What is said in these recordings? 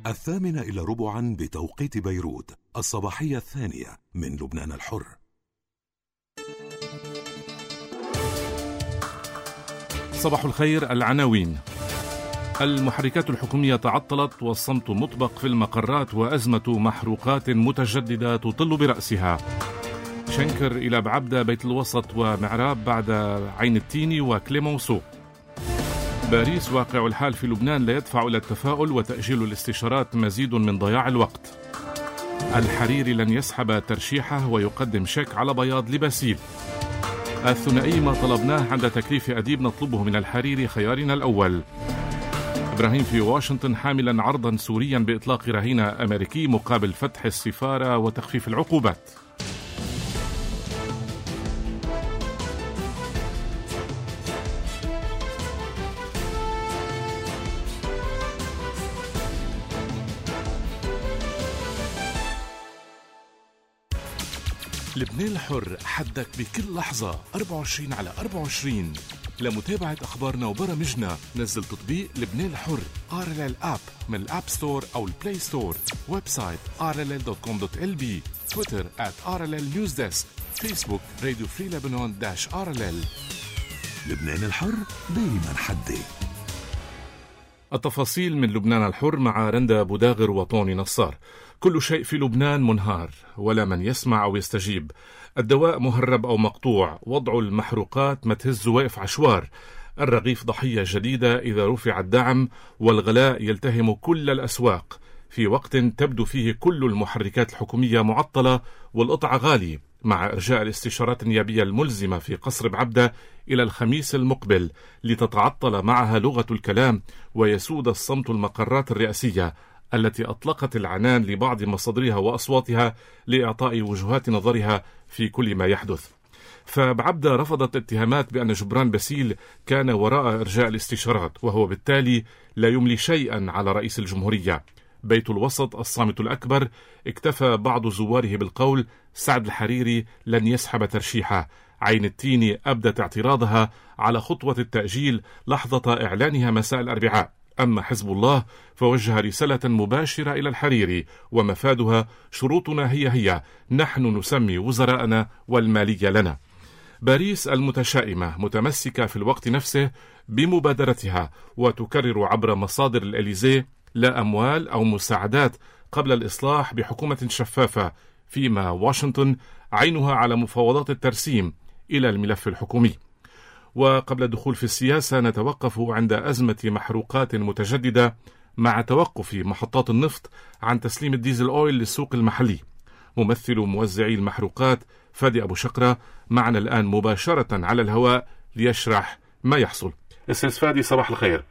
8:45 بتوقيت بيروت، الصباحية الثانية من لبنان الحر. صباح الخير. العناوين: المحركات الحكومية تعطلت والصمت مطبق في المقرات وأزمة محروقات متجددة تطل برأسها. شنكر إلى بعبدة، بيت الوسط ومعراب بعد عين التيني وكليمونسو. باريس: واقع الحال في لبنان لا يدفع إلى التفاؤل وتأجيل الاستشارات مزيد من ضياع الوقت. الحريري لن يسحب ترشيحه ويقدم شيك على بياض لباسيل. الثنائي: ما طلبناه عند تكليف أديب نطلبه من الحريري خيارنا الأول. إبراهيم في واشنطن حاملا عرضا سوريا بإطلاق رهينة أمريكي مقابل فتح السفارة وتخفيف العقوبات. لبنان الحر، حدك بكل لحظة 24/24. لمتابعة أخبارنا وبرامجنا نزل تطبيق لبنان الحر RLL App من الأب ستور أو البلاي ستور. ويب سايت rll.com.lb. تويتر @RLL Newsdesk. فيسبوك راديو فري لبنان -RLL. لبنان الحر دايما حدي. التفاصيل من لبنان الحر مع رندا بوداغر وطوني نصار. كل شيء في لبنان منهار ولا من يسمع أو يستجيب. الدواء مهرب أو مقطوع، وضع المحروقات ما تهز واقف عشوار. الرغيف ضحية جديدة إذا رفع الدعم، والغلاء يلتهم كل الأسواق في وقت تبدو فيه كل المحركات الحكومية معطلة والقطع غالي، مع إرجاء الاستشارات النيابية الملزمة في قصر بعبدة إلى الخميس المقبل لتتعطل معها لغة الكلام ويسود الصمت المقرات الرئاسية التي أطلقت العنان لبعض مصادرها وأصواتها لإعطاء وجهات نظرها في كل ما يحدث. فبعبدة رفضت اتهامات بأن جبران باسيل كان وراء إرجاء الاستشارات، وهو بالتالي لا يملي شيئا على رئيس الجمهورية. بيت الوسط الصامت الأكبر اكتفى بعض زواره بالقول سعد الحريري لن يسحب ترشيحه. عين التيني أبدت اعتراضها على خطوة التأجيل لحظة إعلانها مساء الأربعاء. أما حزب الله فوجه رسالة مباشرة إلى الحريري ومفادها شروطنا هي نحن نسمي وزراءنا والمالية لنا. باريس المتشائمة متمسكة في الوقت نفسه بمبادرتها وتكرر عبر مصادر الإليزيه لا أموال أو مساعدات قبل الإصلاح بحكومة شفافة، فيما واشنطن عينها على مفاوضات الترسيم إلى الملف الحكومي. وقبل الدخول في السياسة نتوقف عند أزمة محروقات متجددة مع توقف محطات النفط عن تسليم الديزل أويل للسوق المحلي. ممثل موزعي المحروقات فادي أبو شقرة معنا الآن مباشرة على الهواء ليشرح ما يحصل. أستاذ فادي، صباح الخير.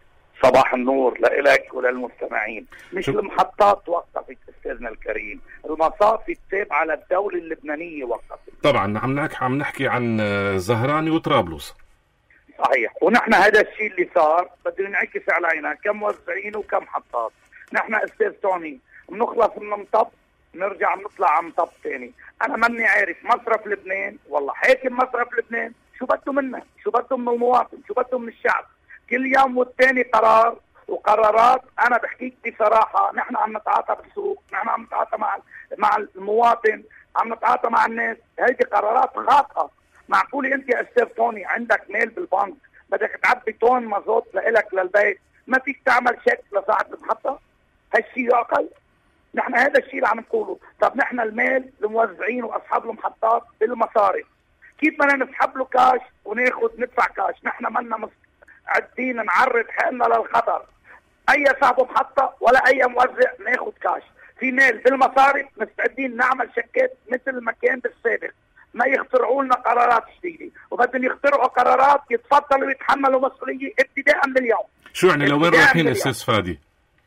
صباح النور لك وللمستمعين. مش المحطات وقفت أستاذنا الكريم، المصافي التابعة للدولة اللبنانية وقفت. طبعا عم نحكي عن زهراني وطرابلس. صحيح، ونحن هذا الشيء اللي صار بدنا نعكس علينا كم موزعين وكم محطات. نحن أستاذ توني بنخلص من مطب نرجع نطلع على مطب ثاني. أنا ماني عارف مصرف لبنان والله حاكم مصرف لبنان شو بده منا، شو بده من المواطن، شو بده من الشعب. كل يوم والتاني قرار وقرارات. انا بحكيك بصراحه نحن عم نتعاطى بالسوق، نحن عم نتعاطى مع المواطن، عم نتعاطى مع الناس. هيدي قرارات خاطئه. معقولة انت يا استاذ توني عندك مال بالبنك بدك تعبي طن مازوت لإلك للبيت ما فيك تعمل شيك لساعة المحطة؟ هالشيء يعقل؟ نحن هذا الشيء اللي عم نقوله. طب نحن المال الموزعين واصحاب المحطات بالمصارف كيف بدنا نسحب له كاش وناخذ ندفع كاش؟ نحن منا عدين نعرض حالنا للخطر. اي صاحب محطة ولا اي موزع ناخذ كاش. في مال بالمصارف مستعدين نعمل شيكات مثل ما كان بالسابق. ما يخترعوا لنا قرارات جديدة، وبدهم يخترعوا قرارات يتفضلوا يتحملوا مسؤولية ابتداء من اليوم. شو يعني لوين رايحين استاذ فادي؟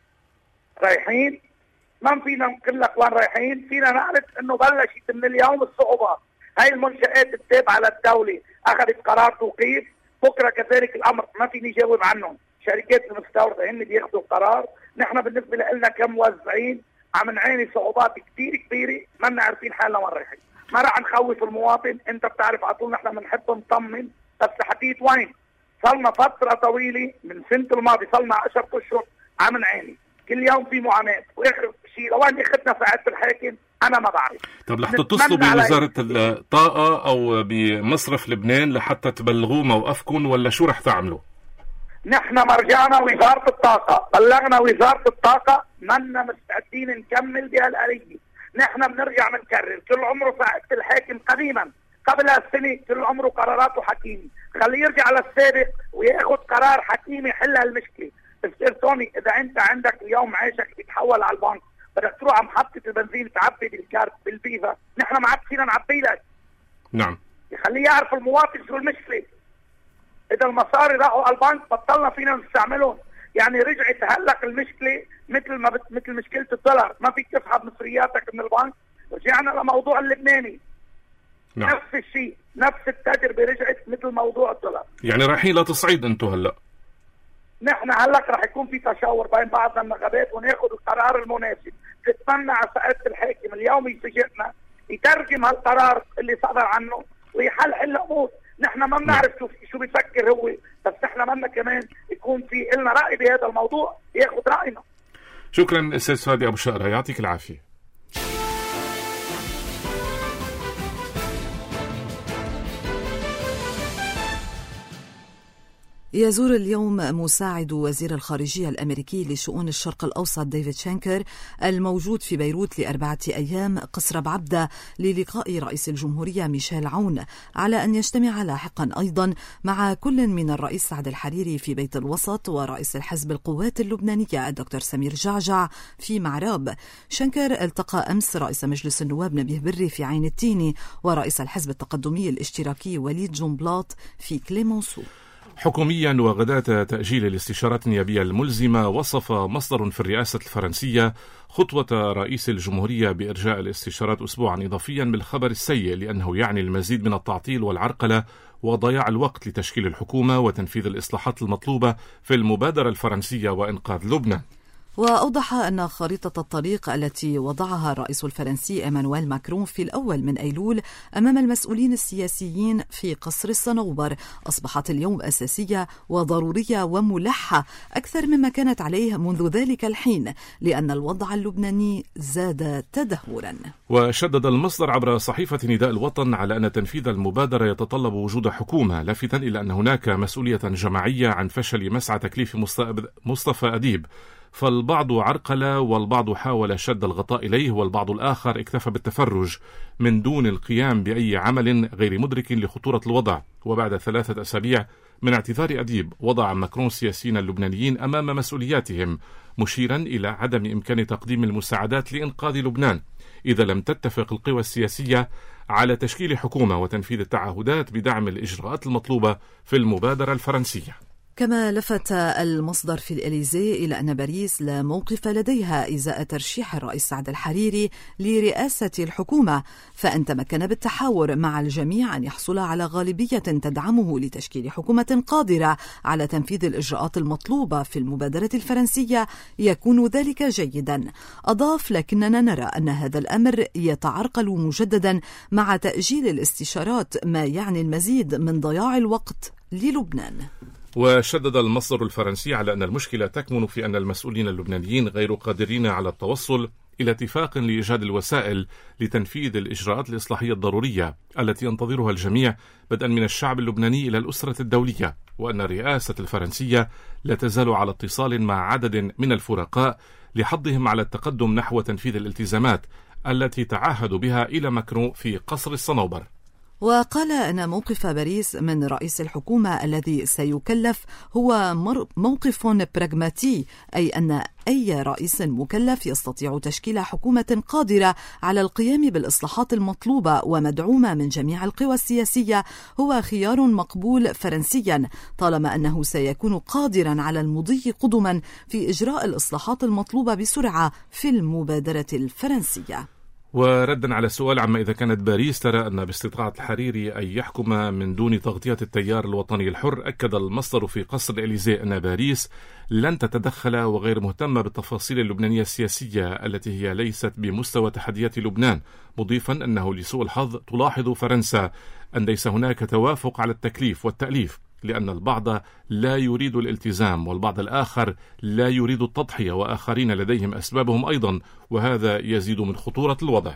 رايحين ما فينا نقول لك وين رايحين، فينا نعرف انه بلشت من اليوم الصعوبات. هاي المنشآت التابعة للدولة اخذت قرار توقيف، بكره كذلك الامر ما فيني جاوب عنهم. شركات المستوردة هن بياخذوا القرار. نحن بالنسبة لنا كموزعين عم نعاني صعوبات كثير كبيرة، ما عارفين حالنا وين رايحين. ما راح نخوف المواطن، انت بتعرف على طول نحن بنحب نطمن، بس حديت وين؟ صلنا فترة طويلة من سنة الماضي، صلنا 10 اشهر عم نعاني. كل يوم في معاناة، واخر شيء لوين اخذنا سعادة الحاكم انا ما بعرف. طب رح تتصلوا بوزارة الطاقة او بمصرف لبنان لحتى تبلغوا موقفكم ولا شو رح تعملوا؟ نحن مرجعنا وزارة الطاقة، بلغنا وزارة الطاقة منا مستعدين نكمل بهالآلية. نحن بنرجع بنكرر كل عمره سعادة الحاكم قديما قبل السنة كل عمره قراراته حكيمة، خليه يرجع للسابق وياخذ قرار حكيمي يحل هالمشكلة. استاذ توني اذا انت عندك اليوم عيشك يتحول على البنك بدك تروح على محطة البنزين تعبي بالكارت بالفيزا، نحن ما عاد فينا نعبي لك. نعم. يخليه يعرف المواطن شو المشكلة. اذا المصاري راحوا على البنك بطلنا فينا نستعملهم، يعني رجعت هلق المشكلة مثل مشكلة الدولار، ما فيك تسحب مصرياتك من البنك. رجعنا لموضوع اللبناني. نعم. نفس الشيء، نفس التجربة رجعت مثل موضوع الدولار. يعني رايحين لتصعيد انتم هلا؟ نحن هلق رح يكون في تشاور بين بعضنا النقابات وناخذ القرار المناسب. تتمنى على سعادة الحاكم اليوم يفاجئنا يترجم هالقرار اللي صدر عنه ويحل الامور. نحن ما بنعرف شو بيفكر هو، بس نحن بدنا كمان يكون في لنا راي بهذا الموضوع ياخذ راينا. شكرا استاذ فادي ابو شقره، يعطيك العافيه. يزور اليوم مساعد وزير الخارجية الأمريكي لشؤون الشرق الأوسط ديفيد شانكر الموجود في بيروت ل4 أيام قصر بعبدة للقاء رئيس الجمهورية ميشيل عون، على أن يجتمع لاحقا أيضا مع كل من الرئيس سعد الحريري في بيت الوسط ورئيس الحزب القوات اللبنانية الدكتور سمير جعجع في معراب. شانكر التقى أمس رئيس مجلس النواب نبيه بري في عين التيني ورئيس الحزب التقدمي الاشتراكي وليد جنبلاط في كليمونسو. حكوميا وغداة تأجيل الاستشارات النيابية الملزمة، وصف مصدر في الرئاسة الفرنسية خطوة رئيس الجمهورية بإرجاء الاستشارات أسبوعا إضافيا بالخبر السيء، لأنه يعني المزيد من التعطيل والعرقلة وضياع الوقت لتشكيل الحكومة وتنفيذ الإصلاحات المطلوبة في المبادرة الفرنسية وإنقاذ لبنان. وأوضح أن خريطة الطريق التي وضعها الرئيس الفرنسي إيمانويل ماكرون في الأول من أيلول أمام المسؤولين السياسيين في قصر الصنوبر أصبحت اليوم أساسية وضرورية وملحة أكثر مما كانت عليه منذ ذلك الحين، لأن الوضع اللبناني زاد تدهورا. وشدد المصدر عبر صحيفة نداء الوطن على أن تنفيذ المبادرة يتطلب وجود حكومة، لافتا إلى أن هناك مسؤولية جماعية عن فشل مسعى تكليف مصطفى أديب، فالبعض عرقل والبعض حاول شد الغطاء إليه والبعض الآخر اكتفى بالتفرج من دون القيام بأي عمل غير مدرك لخطورة الوضع. وبعد 3 أسابيع من اعتذار أديب وضع ماكرون السياسيين اللبنانيين أمام مسؤولياتهم، مشيرا إلى عدم إمكان تقديم المساعدات لإنقاذ لبنان إذا لم تتفق القوى السياسية على تشكيل حكومة وتنفيذ التعهدات بدعم الإجراءات المطلوبة في المبادرة الفرنسية. كما لفت المصدر في الإليزي إلى أن باريس لا موقف لديها إزاء ترشيح الرئيس سعد الحريري لرئاسة الحكومة، فأن تمكن بالتحاور مع الجميع أن يحصل على غالبية تدعمه لتشكيل حكومة قادرة على تنفيذ الإجراءات المطلوبة في المبادرة الفرنسية يكون ذلك جيدا. أضاف: لكننا نرى أن هذا الأمر يتعرقل مجددا مع تأجيل الاستشارات، ما يعني المزيد من ضياع الوقت للبنان. وشدد المصدر الفرنسي على أن المشكلة تكمن في أن المسؤولين اللبنانيين غير قادرين على التوصل إلى اتفاق لإيجاد الوسائل لتنفيذ الإجراءات الإصلاحية الضرورية التي ينتظرها الجميع بدءا من الشعب اللبناني إلى الأسرة الدولية، وأن الرئاسة الفرنسية لا تزال على اتصال مع عدد من الفرقاء لحضهم على التقدم نحو تنفيذ الالتزامات التي تعهدوا بها إلى ماكرون في قصر الصنوبر. وقال أن موقف باريس من رئيس الحكومة الذي سيكلف هو موقف براغماتي، أي أن أي رئيس مكلف يستطيع تشكيل حكومة قادرة على القيام بالإصلاحات المطلوبة ومدعومة من جميع القوى السياسية هو خيار مقبول فرنسيا، طالما أنه سيكون قادرا على المضي قدما في إجراء الإصلاحات المطلوبة بسرعة في المبادرة الفرنسية. وردا على السؤال عما إذا كانت باريس ترى أن باستطاعة الحريري أن يحكم من دون تغطية التيار الوطني الحر، أكد المصدر في قصر الإليزي أن باريس لن تتدخل وغير مهتمة بالتفاصيل اللبنانية السياسية التي هي ليست بمستوى تحديات لبنان، مضيفا أنه لسوء الحظ تلاحظ فرنسا أن ليس هناك توافق على التكليف والتأليف لأن البعض لا يريد الالتزام والبعض الآخر لا يريد التضحية، وآخرين لديهم أسبابهم أيضا، وهذا يزيد من خطورة الوضع.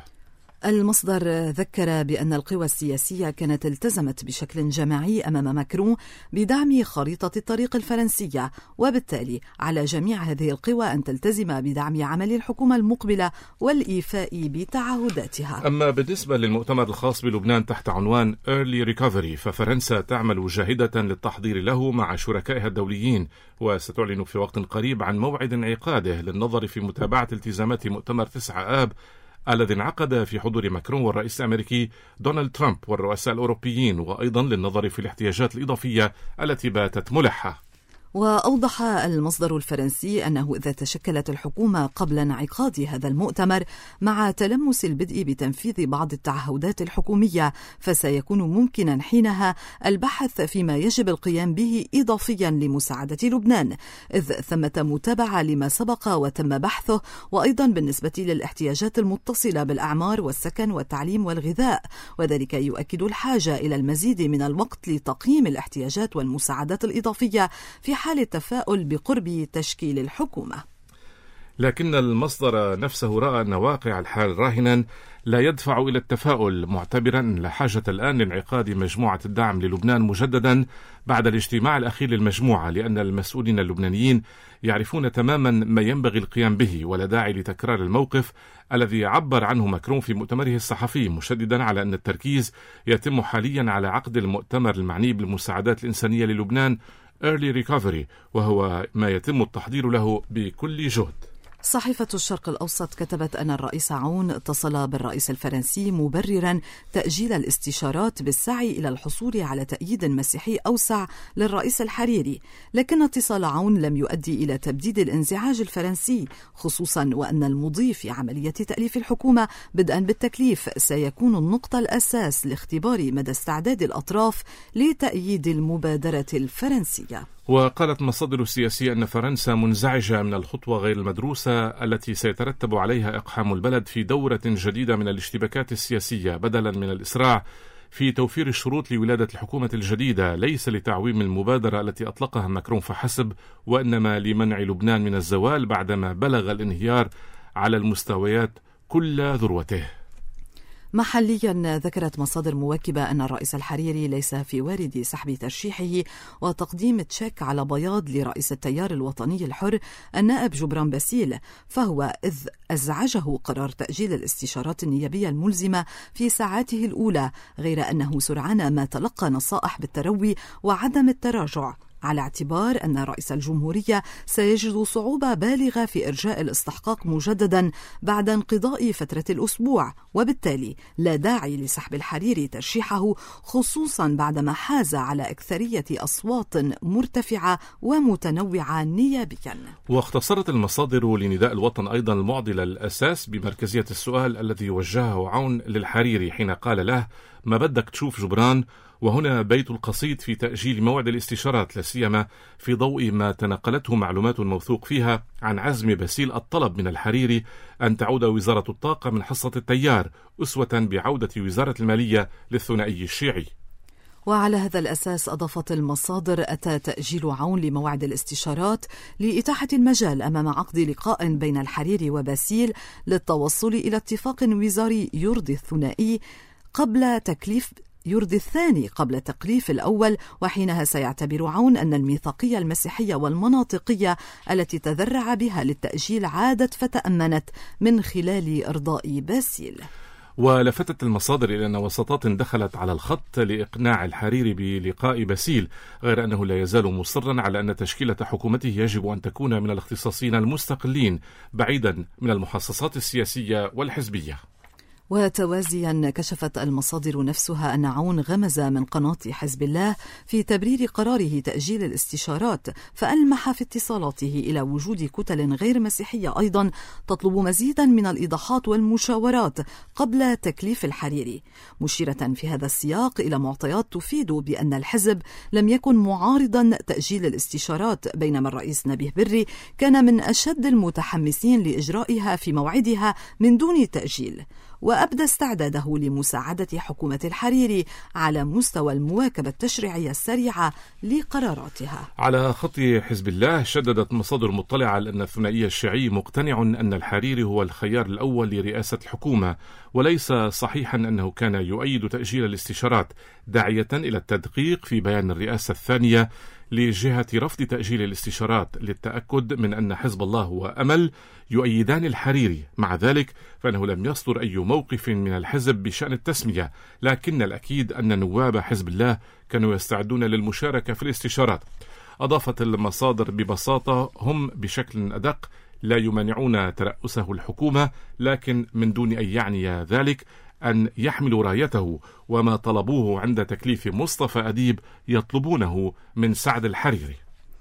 المصدر ذكر بأن القوى السياسية كانت التزمت بشكل جماعي أمام ماكرون بدعم خريطة الطريق الفرنسية، وبالتالي على جميع هذه القوى أن تلتزم بدعم عمل الحكومة المقبلة والإيفاء بتعهداتها. أما بالنسبة للمؤتمر الخاص بلبنان تحت عنوان Early Recovery، ففرنسا تعمل جاهدة للتحضير له مع شركائها الدوليين، وستعلن في وقت قريب عن موعد انعقاده للنظر في متابعة التزامات مؤتمر 9 آب الذي انعقد في حضور ماكرون والرئيس الأمريكي دونالد ترامب والرؤساء الأوروبيين، وأيضا للنظر في الاحتياجات الإضافية التي باتت ملحة. وأوضح المصدر الفرنسي أنه إذا تشكلت الحكومة قبل انعقاد هذا المؤتمر مع تلمس البدء بتنفيذ بعض التعهدات الحكومية، فسيكون ممكنا حينها البحث فيما يجب القيام به إضافيا لمساعدة لبنان، إذ ثمة متابعة لما سبق وتم بحثه، وأيضا بالنسبة للاحتياجات المتصلة بالأعمار والسكن والتعليم والغذاء، وذلك يؤكد الحاجة إلى المزيد من الوقت لتقييم الاحتياجات والمساعدات الإضافية في حال التفاؤل بقرب تشكيل الحكومة. لكن المصدر نفسه رأى أن واقع الحال راهنا لا يدفع إلى التفاؤل، معتبرا أن لا حاجة الآن لانعقاد مجموعة الدعم للبنان مجددا بعد الاجتماع الأخير للمجموعة، لأن المسؤولين اللبنانيين يعرفون تماما ما ينبغي القيام به، ولا داعي لتكرار الموقف الذي عبر عنه ماكرون في مؤتمره الصحفي، مشددا على أن التركيز يتم حاليا على عقد المؤتمر المعني بالمساعدات الإنسانية للبنان Early Recovery، وهو ما يتم التحضير له بكل جهد. صحيفة الشرق الأوسط كتبت أن الرئيس عون اتصل بالرئيس الفرنسي مبررا تأجيل الاستشارات بالسعي إلى الحصول على تأييد مسيحي أوسع للرئيس الحريري، لكن اتصال عون لم يؤدي إلى تبديد الانزعاج الفرنسي، خصوصا وأن المضي في عملية تأليف الحكومة بدءا بالتكليف سيكون النقطة الأساس لاختبار مدى استعداد الأطراف لتأييد المبادرة الفرنسية. وقالت مصادر سياسية أن فرنسا منزعجة من الخطوة غير المدروسة التي سيترتب عليها إقحام البلد في دورة جديدة من الاشتباكات السياسية، بدلا من الإسراع في توفير الشروط لولادة الحكومة الجديدة، ليس لتعويم المبادرة التي أطلقها ماكرون فحسب، وإنما لمنع لبنان من الزوال بعدما بلغ الانهيار على المستويات كل ذروته. محليا ذكرت مصادر مواكبة أن الرئيس الحريري ليس في وارد سحب ترشيحه وتقديم تشيك على بياض لرئيس التيار الوطني الحر النائب جبران باسيل، فهو إذ أزعجه قرار تأجيل الاستشارات النيابية الملزمة في ساعاته الأولى، غير أنه سرعان ما تلقى نصائح بالتروي وعدم التراجع، على اعتبار أن رئيس الجمهورية سيجد صعوبة بالغة في إرجاء الاستحقاق مجددا بعد انقضاء فترة الأسبوع، وبالتالي لا داعي لسحب الحريري ترشيحه، خصوصا بعدما حاز على أكثرية أصوات مرتفعة ومتنوعة نيابيا. واختصرت المصادر لنداء الوطن أيضا المعضلة الأساس بمركزية السؤال الذي وجهه عون للحريري حين قال له: ما بدك تشوف جبران؟ وهنا بيت القصيد في تأجيل موعد الاستشارات، لا سيما في ضوء ما تنقلته معلومات موثوق فيها عن عزم باسيل الطلب من الحريري أن تعود وزارة الطاقة من حصة التيار، أسوة بعودة وزارة المالية للثنائي الشيعي. وعلى هذا الأساس أضافت المصادر أتى تأجيل عون لموعد الاستشارات لإتاحة المجال أمام عقد لقاء بين الحريري وباسيل للتوصل إلى اتفاق وزاري يرضي الثنائي قبل تكليف يرضي الثاني قبل تكليف الأول، وحينها سيعتبر عون أن الميثاقية المسيحية والمناطقية التي تذرع بها للتأجيل عادت فتأمنت من خلال إرضاء باسيل. ولفتت المصادر إلى أن وساطات دخلت على الخط لإقناع الحريري بلقاء باسيل، غير أنه لا يزال مصرا على أن تشكيلة حكومته يجب أن تكون من الاختصاصيين المستقلين بعيدا من المحصصات السياسية والحزبية. وتوازيا كشفت المصادر نفسها أن عون غمز من قناة حزب الله في تبرير قراره تأجيل الاستشارات، فألمح في اتصالاته إلى وجود كتل غير مسيحية أيضا تطلب مزيدا من الإيضاحات والمشاورات قبل تكليف الحريري، مشيرة في هذا السياق إلى معطيات تفيد بأن الحزب لم يكن معارضا تأجيل الاستشارات، بينما الرئيس نبيه بري كان من أشد المتحمسين لإجرائها في موعدها من دون تأجيل. وأبدى استعداده لمساعدة حكومة الحريري على مستوى المواكبة التشريعية السريعة لقراراتها. على خط حزب الله، شددت مصادر مطلعة على أن الثنائي الشيعي مقتنع أن الحريري هو الخيار الأول لرئاسة الحكومة، وليس صحيحا أنه كان يؤيد تأجيل الاستشارات، داعية إلى التدقيق في بيان الرئاسة الثانية لجهة رفض تأجيل الاستشارات للتأكد من أن حزب الله وأمل يؤيدان الحريري. مع ذلك فإنه لم يصدر أي موقف من الحزب بشأن التسمية، لكن الأكيد أن نواب حزب الله كانوا يستعدون للمشاركة في الاستشارات. أضافت المصادر ببساطة هم بشكل أدق لا يمانعون ترأسه الحكومة، لكن من دون أن يعني ذلك أن يحملوا رايته، وما طلبوه عند تكليف مصطفى أديب يطلبونه من سعد الحريري.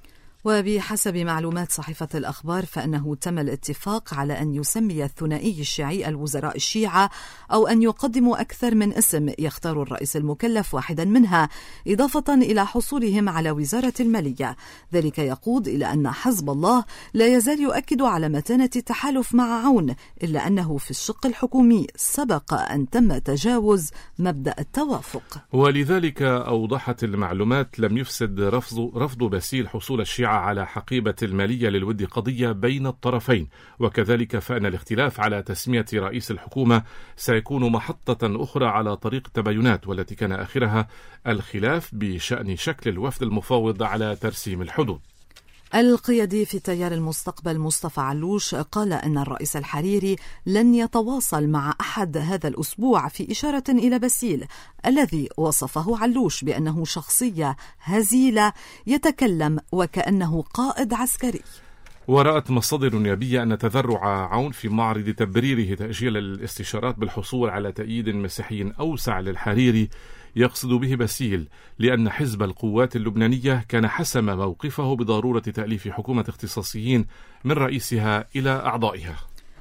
وبحسب معلومات صحيفة الأخبار فإنه تم الاتفاق على أن يسمي الثنائي الشيعي الوزراء الشيعة، أو أن يقدموا أكثر من اسم يختار الرئيس المكلف واحدا منها، إضافة إلى حصولهم على وزارة المالية. ذلك يقود إلى أن حزب الله لا يزال يؤكد على متانة التحالف مع عون، إلا أنه في الشق الحكومي سبق أن تم تجاوز مبدأ التوافق. ولذلك أوضحت المعلومات لم يفسد رفض باسيل حصول الشيعة على حقيبة المالية للود قضية بين الطرفين، وكذلك فإن الاختلاف على تسمية رئيس الحكومة سيكون محطة أخرى على طريق التباينات، والتي كان آخرها الخلاف بشأن شكل الوفد المفاوض على ترسيم الحدود. القيادي في تيار المستقبل مصطفى علوش قال أن الرئيس الحريري لن يتواصل مع أحد هذا الأسبوع، في إشارة إلى باسيل الذي وصفه علوش بأنه شخصية هزيلة يتكلم وكأنه قائد عسكري. ورأت مصادر نيابية أن تذرع عون في معرض تبريره تأجيل الاستشارات بالحصول على تأييد مسيحي أوسع للحريري يقصد به باسيل، لأن حزب القوات اللبنانية كان حسم موقفه بضرورة تأليف حكومة اختصاصيين من رئيسها إلى أعضائها.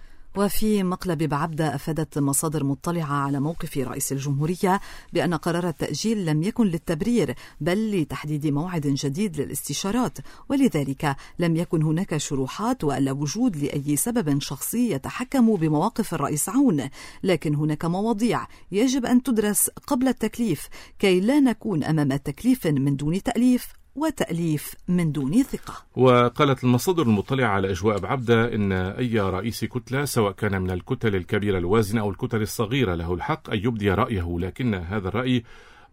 وفي مقلب بعبدة أفادت مصادر مطلعة على موقف رئيس الجمهورية بأن قرار التأجيل لم يكن للتبرير بل لتحديد موعد جديد للاستشارات، ولذلك لم يكن هناك شروحات ولا وجود لأي سبب شخصي يتحكم بمواقف الرئيس عون، لكن هناك مواضيع يجب أن تدرس قبل التكليف كي لا نكون أمام تكليف من دون تأليف وتأليف من دون ثقة. وقالت المصادر المطلعة على أجواء بعبدة إن أي رئيس كتلة سواء كان من الكتل الكبيرة الوازنة أو الكتل الصغيرة له الحق أن يبدي رأيه، لكن هذا الرأي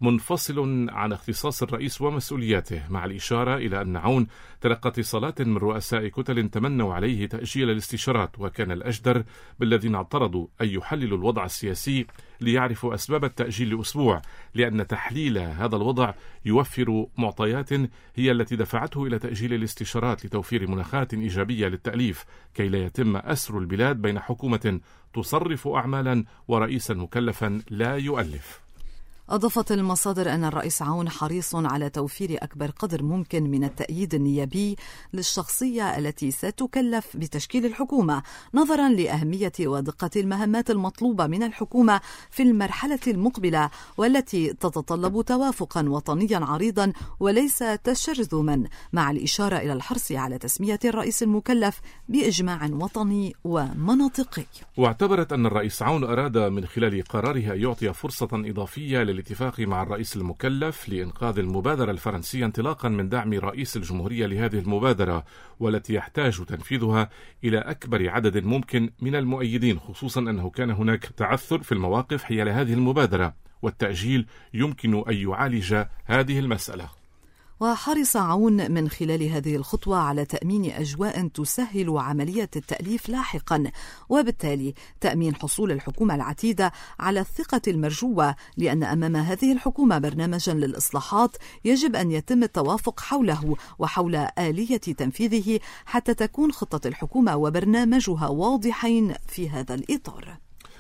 منفصل عن اختصاص الرئيس ومسؤولياته، مع الإشارة إلى أن عون تلقى اتصالات من رؤساء كتل تمنوا عليه تأجيل الاستشارات، وكان الأجدر بالذين اعترضوا أن يحللوا الوضع السياسي ليعرفوا أسباب التأجيل لأسبوع، لأن تحليل هذا الوضع يوفر معطيات هي التي دفعته إلى تأجيل الاستشارات لتوفير مناخات إيجابية للتأليف كي لا يتم أسر البلاد بين حكومة تصرف أعمالا ورئيسا مكلفا لا يؤلف. أضافت المصادر أن الرئيس عون حريص على توفير أكبر قدر ممكن من التأييد النيابي للشخصية التي ستكلف بتشكيل الحكومة، نظرا لأهمية ودقة المهمات المطلوبة من الحكومة في المرحلة المقبلة، والتي تتطلب توافقا وطنيا عريضا وليس تشرذما، مع الإشارة إلى الحرص على تسمية الرئيس المكلف بإجماع وطني ومناطقي. واعتبرت أن الرئيس عون أراد من خلال قراره أن يعطي فرصة إضافية للاتفاق مع الرئيس المكلف لإنقاذ المبادرة الفرنسية انطلاقا من دعم رئيس الجمهورية لهذه المبادرة، والتي يحتاج تنفيذها إلى أكبر عدد ممكن من المؤيدين، خصوصا أنه كان هناك تعثر في المواقف حيال هذه المبادرة، والتأجيل يمكن أن يعالج هذه المسألة. وحرص عون من خلال هذه الخطوة على تأمين أجواء تسهل عملية التأليف لاحقا، وبالتالي تأمين حصول الحكومة العتيدة على الثقة المرجوة، لأن أمام هذه الحكومة برنامجا للإصلاحات يجب أن يتم التوافق حوله وحول آلية تنفيذه حتى تكون خطة الحكومة وبرنامجها واضحين في هذا الإطار.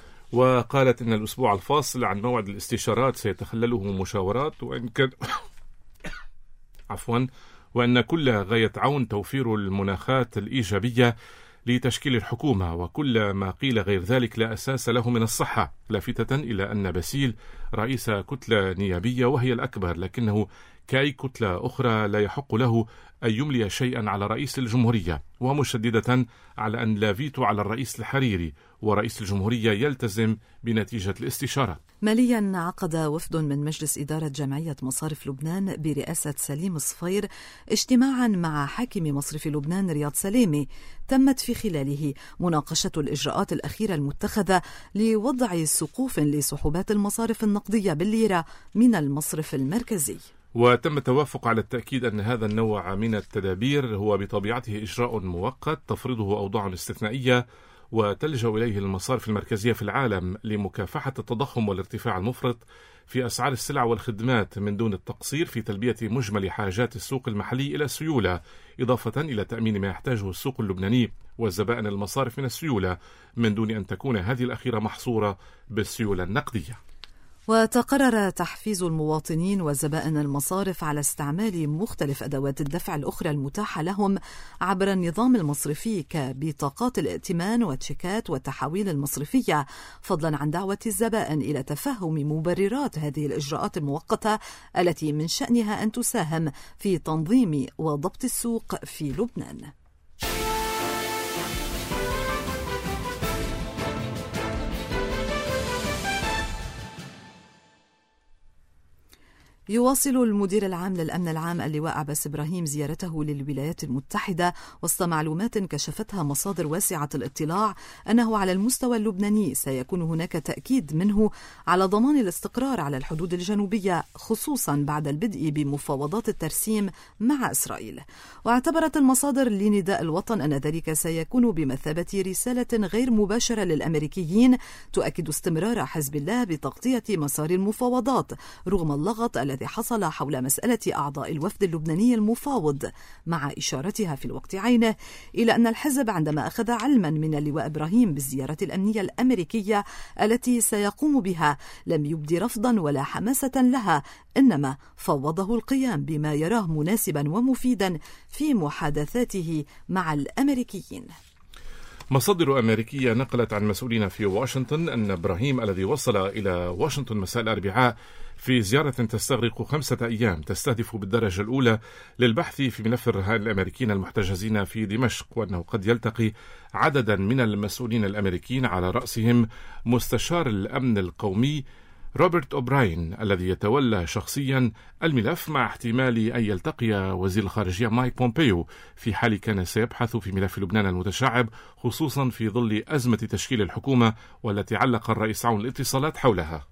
وقالت إن الأسبوع الفاصل عن موعد الاستشارات سيتخلله مشاورات، وأن كل غاية عون توفير المناخات الإيجابية لتشكيل الحكومة، وكل ما قيل غير ذلك لا أساس له من الصحة، لافتة إلى أن باسيل رئيس كتلة نيابية وهي الأكبر، لكنه كأي كتلة أخرى لا يحق له أن يملي شيئا على رئيس الجمهورية، ومشددة على أن لا فيتو على الرئيس الحريري، ورئيس الجمهورية يلتزم بنتيجة الاستشارة. ماليا، عقد وفد من مجلس إدارة جمعية مصارف لبنان برئاسة سليم الصفير اجتماعا مع حاكم مصرف لبنان رياض سلامي، تمت في خلاله مناقشة الإجراءات الأخيرة المتخذة لوضع سقوف لسحوبات المصارف النقدية بالليرة من المصرف المركزي. وتم التوافق على التأكيد أن هذا النوع من التدابير هو بطبيعته إجراء مؤقت تفرضه أوضاع استثنائية وتلجأ إليه المصارف المركزية في العالم لمكافحة التضخم والارتفاع المفرط في أسعار السلع والخدمات من دون التقصير في تلبية مجمل حاجات السوق المحلي إلى السيولة، إضافة إلى تأمين ما يحتاجه السوق اللبناني والزبائن المصارف من السيولة من دون أن تكون هذه الأخيرة محصورة بالسيولة النقدية. وتقرر تحفيز المواطنين وزبائن المصارف على استعمال مختلف أدوات الدفع الأخرى المتاحة لهم عبر النظام المصرفي كبطاقات الائتمان والتشيكات والتحويل المصرفية، فضلا عن دعوة الزبائن إلى تفهم مبررات هذه الإجراءات المؤقتة التي من شأنها أن تساهم في تنظيم وضبط السوق في لبنان. يواصل المدير العام للأمن العام اللواء عباس إبراهيم زيارته للولايات المتحدة وسط معلومات كشفتها مصادر واسعة الاطلاع أنه على المستوى اللبناني سيكون هناك تأكيد منه على ضمان الاستقرار على الحدود الجنوبية، خصوصا بعد البدء بمفاوضات الترسيم مع إسرائيل. واعتبرت المصادر لنداء الوطن أن ذلك سيكون بمثابة رسالة غير مباشرة للأمريكيين تؤكد استمرار حزب الله بتغطية مسار المفاوضات رغم اللغط الذي حصل حول مسألة أعضاء الوفد اللبناني المفاوض، مع إشارتها في الوقت عينه إلى أن الحزب عندما أخذ علما من اللواء إبراهيم بالزيارة الأمنية الأمريكية التي سيقوم بها لم يبدي رفضا ولا حماسة لها، إنما فوضه القيام بما يراه مناسبا ومفيدا في محادثاته مع الأمريكيين. مصادر أمريكية نقلت عن مسؤولين في واشنطن أن إبراهيم الذي وصل إلى واشنطن مساء الأربعاء في زيارة تستغرق 5 أيام تستهدف بالدرجة الأولى للبحث في ملف الرهائن الأمريكيين المحتجزين في دمشق، وأنه قد يلتقي عددا من المسؤولين الأمريكيين على رأسهم مستشار الأمن القومي روبرت أوبراين الذي يتولى شخصيا الملف، مع احتمال أن يلتقي وزير الخارجية مايك بومبيو في حال كان سيبحث في ملف لبنان المتشعب، خصوصا في ظل أزمة تشكيل الحكومة والتي علق الرئيس عون الاتصالات حولها.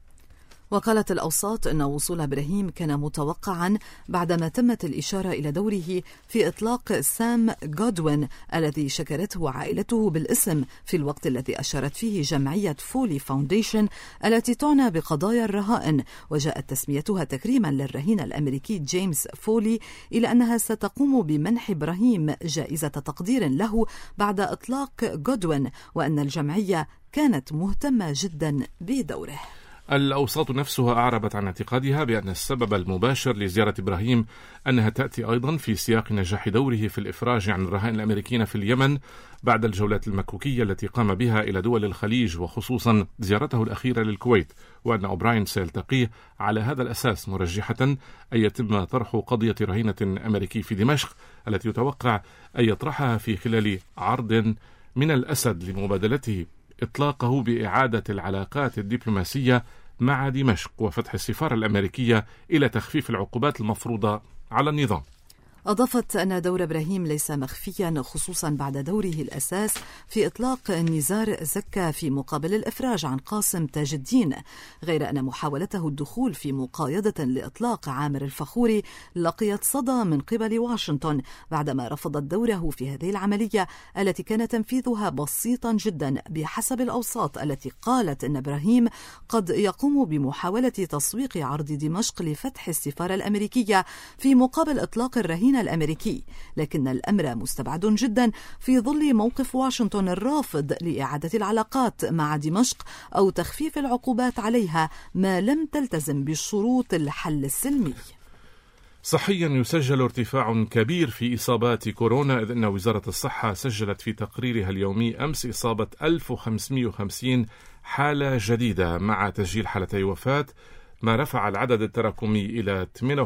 وقالت الأوساط أن وصول إبراهيم كان متوقعا بعدما تمت الإشارة إلى دوره في إطلاق سام غودوين الذي شكرته عائلته بالاسم في الوقت الذي أشارت فيه جمعية فولي فاونديشن التي تعنى بقضايا الرهائن، وجاءت تسميتها تكريما للرهين الأمريكي جيمس فولي إلى أنها ستقوم بمنح إبراهيم جائزة تقدير له بعد إطلاق غودوين، وأن الجمعية كانت مهتمة جدا بدوره. الأوساط نفسها أعربت عن اعتقادها بأن السبب المباشر لزيارة إبراهيم أنها تأتي أيضا في سياق نجاح دوره في الإفراج عن الرهائن الأمريكيين في اليمن بعد الجولات المكوكية التي قام بها إلى دول الخليج وخصوصا زيارته الأخيرة للكويت، وأن أوبراين سيلتقيه على هذا الأساس، مرجحة أن يتم طرح قضية رهينة أمريكي في دمشق التي يتوقع أن يطرحها في خلال عرض من الأسد لمبادلته إطلاقه بإعادة العلاقات الدبلوماسية مع دمشق وفتح السفارة الأمريكية إلى تخفيف العقوبات المفروضة على النظام. أضافت أن دور إبراهيم ليس مخفيا، خصوصا بعد دوره الأساس في إطلاق نزار زكا في مقابل الإفراج عن قاسم تاج الدين، غير أن محاولته الدخول في مقايضة لإطلاق عامر الفخوري لقيت صدى من قبل واشنطن بعدما رفضت دوره في هذه العملية التي كان تنفيذها بسيطا جدا بحسب الأوساط التي قالت أن إبراهيم قد يقوم بمحاولة تسويق عرض دمشق لفتح السفارة الأمريكية في مقابل إطلاق الرهين الأمريكي، لكن الأمر مستبعد جدا في ظل موقف واشنطن الرافض لإعادة العلاقات مع دمشق أو تخفيف العقوبات عليها ما لم تلتزم بشروط الحل السلمي. صحيا يسجل ارتفاع كبير في إصابات كورونا، إذ أن وزارة الصحة سجلت في تقريرها اليومي أمس إصابة 1550 حالة جديدة مع تسجيل حالتي وفاة، ما رفع العدد التراكمي إلى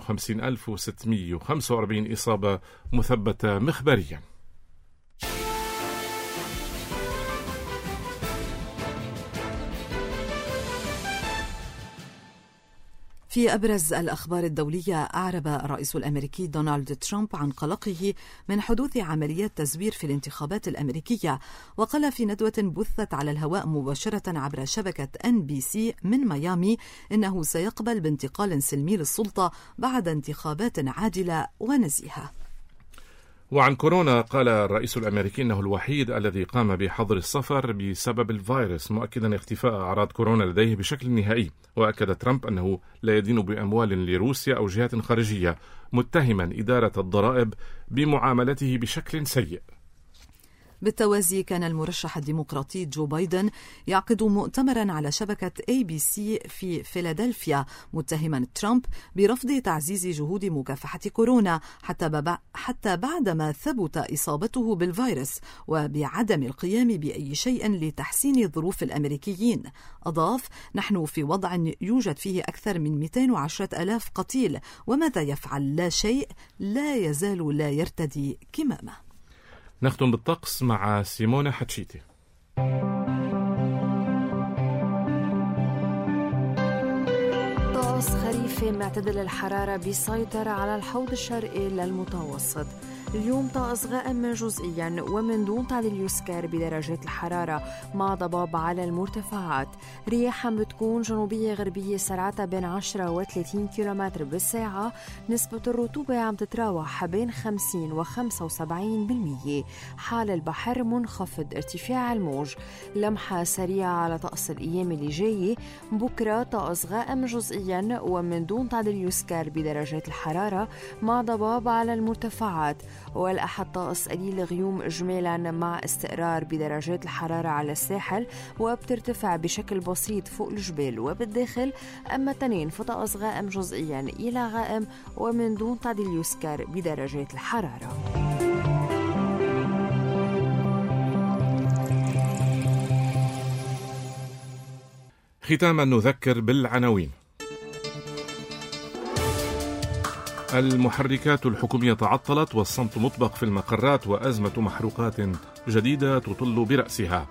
58,645 إصابة مثبتة مخبريا. في أبرز الأخبار الدولية، أعرب الرئيس الأمريكي دونالد ترامب عن قلقه من حدوث عمليات تزوير في الانتخابات الأمريكية، وقال في ندوة بثت على الهواء مباشرة عبر شبكة NBC من ميامي إنه سيقبل بانتقال سلمي للسلطة بعد انتخابات عادلة ونزيهة. وعن كورونا، قال الرئيس الأمريكي أنه الوحيد الذي قام بحظر السفر بسبب الفيروس، مؤكدا اختفاء أعراض كورونا لديه بشكل نهائي. وأكد ترامب أنه لا يدين بأموال لروسيا أو جهات خارجية، متهما إدارة الضرائب بمعاملته بشكل سيء. بالتوازي، كان المرشح الديمقراطي جو بايدن يعقد مؤتمرا على شبكة ABC في فيلادلفيا، متهما ترامب برفض تعزيز جهود مكافحة كورونا حتى بعدما ثبت إصابته بالفيروس، وبعدم القيام بأي شيء لتحسين ظروف الأمريكيين. أضاف: نحن في وضع يوجد فيه أكثر من 210,000 قتيل، وماذا يفعل؟ لا شيء، لا يزال لا يرتدي كمامة. نختم بالطقس مع سيمونة حتشيتي. طقس خريفي معتدل الحرارة بيسيطر على الحوض الشرقي للمتوسط. اليوم طقس غائم جزئيا ومن دون تعديل يذكر بدرجات الحرارة، مع ضباب على المرتفعات. رياح عم بتكون جنوبية غربية سرعتها بين 10 و 30 كيلومتر بالساعة. نسبة الرطوبة عم تتراوح بين 50 و 75%. حال البحر منخفض، ارتفاع الموج. لمحة سريعة على طقس الأيام اللي جاية. بكرة طقس غائم جزئيا ومن دون تعديل يذكر بدرجات الحرارة، مع ضباب على المرتفعات. والأحد طقس قليل غيوم إجمالا، مع استقرار بدرجات الحرارة على الساحل، وبترتفع بشكل بسيط فوق الجبال وبالداخل. أما التنين فطقس غائم جزئيا إلى غائم ومن دون تعديل يذكر بدرجات الحرارة. ختاما نذكر بالعناوين. المحركات الحكومية تعطلت والصمت مطبق في المقرات، وأزمة محروقات جديدة تطل برأسها.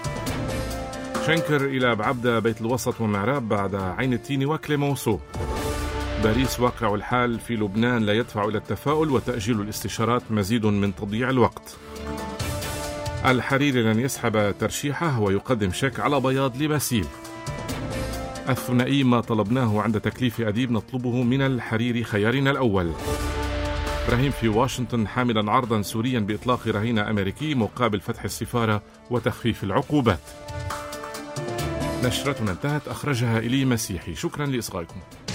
شنكر إلى بعبدة بيت الوسط ومعراب بعد عين التين وكليمونسو. باريس واقع الحال في لبنان لا يدفع إلى التفاؤل، وتأجيل الاستشارات مزيد من تضييع الوقت. الحريري لن يسحب ترشيحه ويقدم شيك على بياض لباسيل. الثنائي ما طلبناه عند تكليف أديب نطلبه من الحريري خيارنا الأول. إبراهيم في واشنطن حاملا عرضا سوريا بإطلاق رهين أمريكي مقابل فتح السفارة وتخفيف العقوبات. نشرتنا انتهت، أخرجها إلي مسيحي. شكرا لإصغائكم.